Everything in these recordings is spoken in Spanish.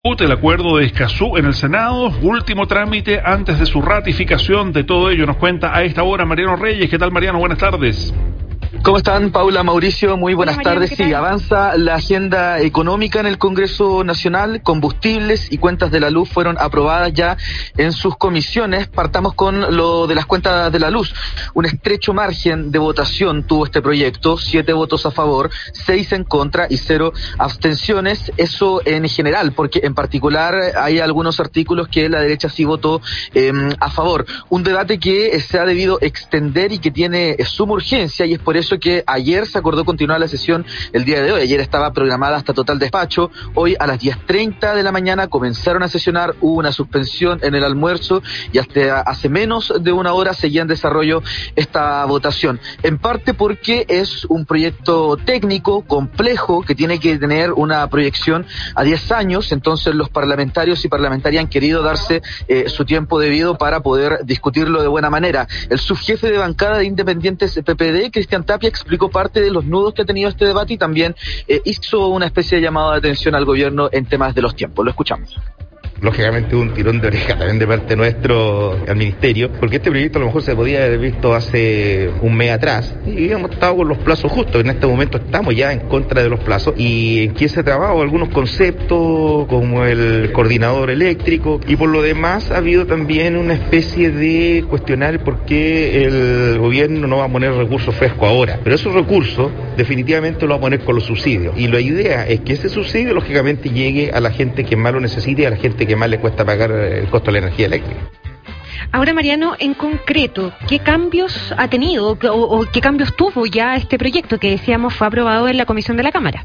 El acuerdo de Escazú en el Senado, último trámite antes de su ratificación. De todo ello nos cuenta a esta hora Mariano Reyes. ¿Qué tal, Mariano? Buenas tardes. ¿Cómo están, Paula, Mauricio? Muy buenas tardes. Sí, avanza la agenda económica en el Congreso Nacional. Combustibles y cuentas de la luz fueron aprobadas ya en sus comisiones. Partamos con lo de las cuentas de la luz. Un estrecho margen de votación tuvo este proyecto, 7 votos a favor, 6 en contra y 0 abstenciones. Eso en general, porque en particular hay algunos artículos que la derecha sí votó a favor. Un debate que se ha debido extender y que tiene suma urgencia, y es por eso que ayer se acordó continuar la sesión el día de hoy. Ayer estaba programada hasta total despacho. Hoy a las 10:30 de la mañana comenzaron a sesionar, hubo una suspensión en el almuerzo y hasta hace menos de una hora seguía en desarrollo esta votación. En parte porque es un proyecto técnico, complejo, que tiene que tener una proyección a 10 años, entonces los parlamentarios y parlamentarias han querido darse su tiempo debido para poder discutirlo de buena manera. El subjefe de bancada de Independientes PPD, Cristian Tapia, explicó parte de los nudos que ha tenido este debate y también hizo una especie de llamado de atención al gobierno en temas de los tiempos. Lo escuchamos. Lógicamente un tirón de oreja también de parte nuestro al ministerio, porque este proyecto a lo mejor se podía haber visto hace un mes atrás y habíamos estado con los plazos justos. En este momento estamos ya en contra de los plazos y en que se trabajado algunos conceptos como el coordinador eléctrico, y por lo demás ha habido también una especie de cuestionar por qué el gobierno no va a poner recursos frescos ahora, pero esos recursos definitivamente lo va a poner con los subsidios, y la idea es que ese subsidio lógicamente llegue a la gente que más lo necesite y a la gente que más le cuesta pagar el costo de la energía eléctrica. Ahora, Mariano, en concreto, ¿qué cambios ha tenido o qué cambios tuvo ya este proyecto que decíamos fue aprobado en la comisión de la Cámara?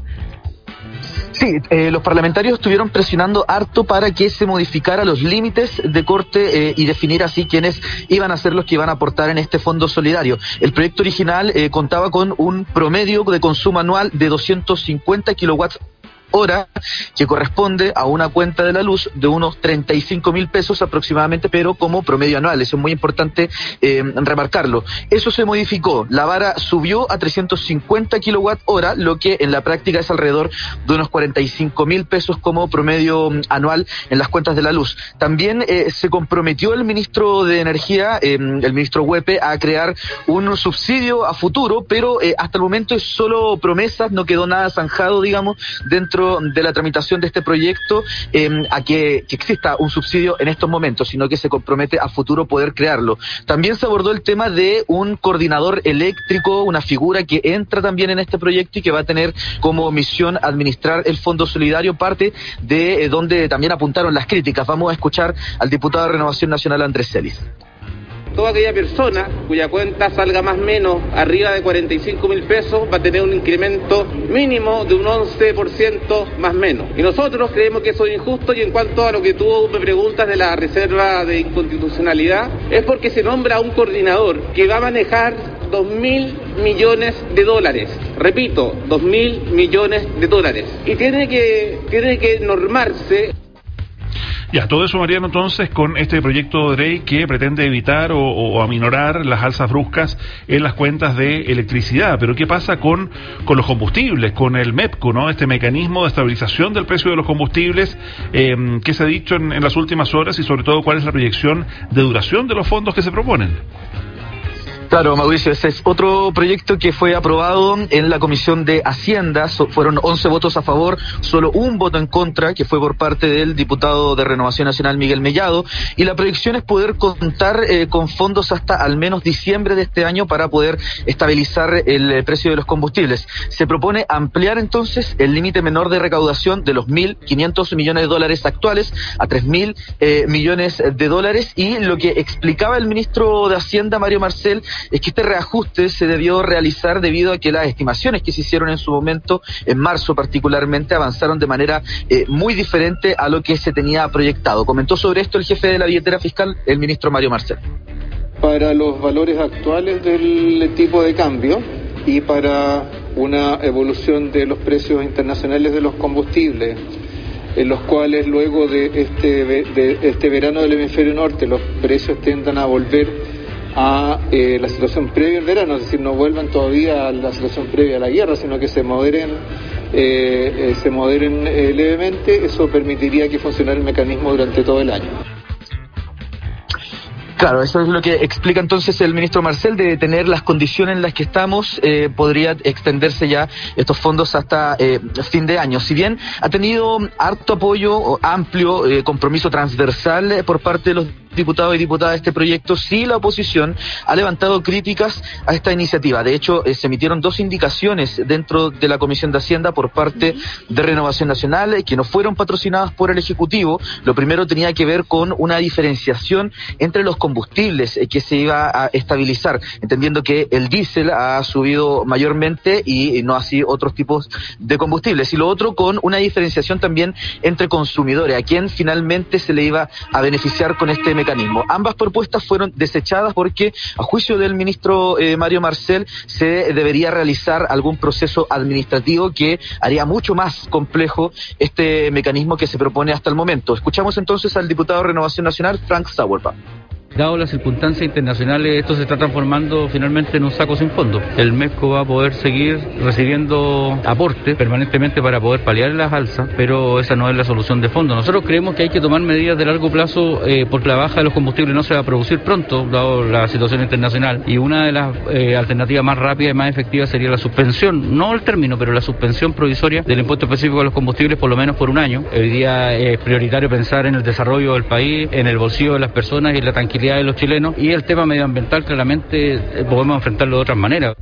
Sí, los parlamentarios estuvieron presionando harto para que se modificara los límites de corte y definir así quiénes iban a ser los que iban a aportar en este fondo solidario. El proyecto original contaba con un promedio de consumo anual de 250 kilowatts hora, que corresponde a una cuenta de la luz de unos 35.000 pesos aproximadamente, pero como promedio anual. Eso es muy importante remarcarlo. Eso se modificó. La vara subió a 350 kilowatt hora, lo que en la práctica es alrededor de unos 45.000 pesos como promedio anual en las cuentas de la luz. También se comprometió el ministro de Energía, el ministro Huepe, a crear un subsidio a futuro, pero hasta el momento es solo promesas, no quedó nada zanjado, digamos, dentro de la tramitación de este proyecto a que exista un subsidio en estos momentos, sino que se compromete a futuro poder crearlo. También se abordó el tema de un coordinador eléctrico, una figura que entra también en este proyecto y que va a tener como misión administrar el Fondo Solidario, parte de donde también apuntaron las críticas. Vamos a escuchar al diputado de Renovación Nacional, Andrés Celis. Toda aquella persona cuya cuenta salga más o menos arriba de 45.000 pesos va a tener un incremento mínimo de un 11% más o menos. Y nosotros creemos que eso es injusto, y en cuanto a lo que tú me preguntas de la reserva de inconstitucionalidad, es porque se nombra un coordinador que va a manejar 2.000 millones de dólares. Repito, 2.000 millones de dólares. Y tiene que normarse. Ya, todo eso, Mariano, entonces, con este proyecto de ley que pretende evitar o aminorar las alzas bruscas en las cuentas de electricidad. Pero ¿qué pasa con los combustibles, con el MEPCO, ¿no? Este mecanismo de estabilización del precio de los combustibles, ¿qué se ha dicho en las últimas horas, y sobre todo cuál es la proyección de duración de los fondos que se proponen? Claro, Mauricio, ese es otro proyecto que fue aprobado en la Comisión de Hacienda. Fueron 11 votos a favor, solo un voto en contra, que fue por parte del diputado de Renovación Nacional, Miguel Mellado, y la proyección es poder contar con fondos hasta al menos diciembre de este año para poder estabilizar el precio de los combustibles. Se propone ampliar entonces el límite menor de recaudación de los 1.500 millones de dólares actuales a 3.000 millones de dólares, y lo que explicaba el ministro de Hacienda, Mario Marcel, es que este reajuste se debió realizar debido a que las estimaciones que se hicieron en su momento, en marzo particularmente, avanzaron de manera muy diferente a lo que se tenía proyectado. Comentó sobre esto el jefe de la billetera fiscal, el ministro Mario Marcel. Para los valores actuales del tipo de cambio y para una evolución de los precios internacionales de los combustibles, en los cuales luego de este verano del hemisferio norte los precios tiendan a volver a la situación previa al verano, es decir, no vuelvan todavía a la situación previa a la guerra, sino que se moderen se moderen levemente, eso permitiría que funcionara el mecanismo durante todo el año. Claro, eso es lo que explica entonces el ministro Marcel, de tener las condiciones en las que estamos, podría extenderse ya estos fondos hasta fin de año. Si bien ha tenido harto apoyo, amplio compromiso transversal por parte de los diputados y diputadas de este proyecto, sí la oposición ha levantado críticas a esta iniciativa. De hecho, se emitieron 2 indicaciones dentro de la Comisión de Hacienda por parte de Renovación Nacional, que no fueron patrocinadas por el Ejecutivo. Lo primero tenía que ver con una diferenciación entre los combustibles que se iba a estabilizar, entendiendo que el diésel ha subido mayormente y no así otros tipos de combustibles. Y lo otro, con una diferenciación también entre consumidores, a quien finalmente se le iba a beneficiar con este mecanismo. Ambas propuestas fueron desechadas porque, a juicio del ministro Mario Marcel, se debería realizar algún proceso administrativo que haría mucho más complejo este mecanismo que se propone hasta el momento. Escuchamos entonces al diputado de Renovación Nacional, Frank Sauerba. Dado las circunstancias internacionales, esto se está transformando finalmente en un saco sin fondo. El MEPCO va a poder seguir recibiendo aportes permanentemente para poder paliar las alzas, pero esa no es la solución de fondo. Nosotros creemos que hay que tomar medidas de largo plazo porque la baja de los combustibles no se va a producir pronto, dado la situación internacional, y una de las alternativas más rápidas y más efectivas sería la suspensión, no el término, pero la suspensión provisoria del impuesto específico a los combustibles por lo menos por un año. Hoy día es prioritario pensar en el desarrollo del país, en el bolsillo de las personas y en la tranquilidad de los chilenos, y el tema medioambiental claramente podemos enfrentarlo de otras maneras.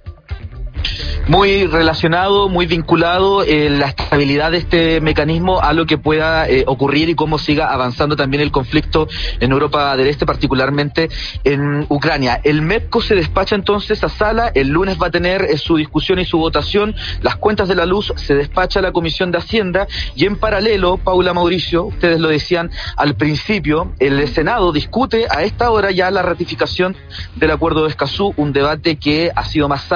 Muy relacionado, muy vinculado la estabilidad de este mecanismo a lo que pueda ocurrir y cómo siga avanzando también el conflicto en Europa del Este, particularmente en Ucrania. El MEPCO se despacha entonces a sala, el lunes va a tener su discusión y su votación, las cuentas de la luz se despacha a la Comisión de Hacienda, y en paralelo, Paula, Mauricio, ustedes lo decían al principio, el Senado discute a esta hora ya la ratificación del Acuerdo de Escazú, un debate que ha sido más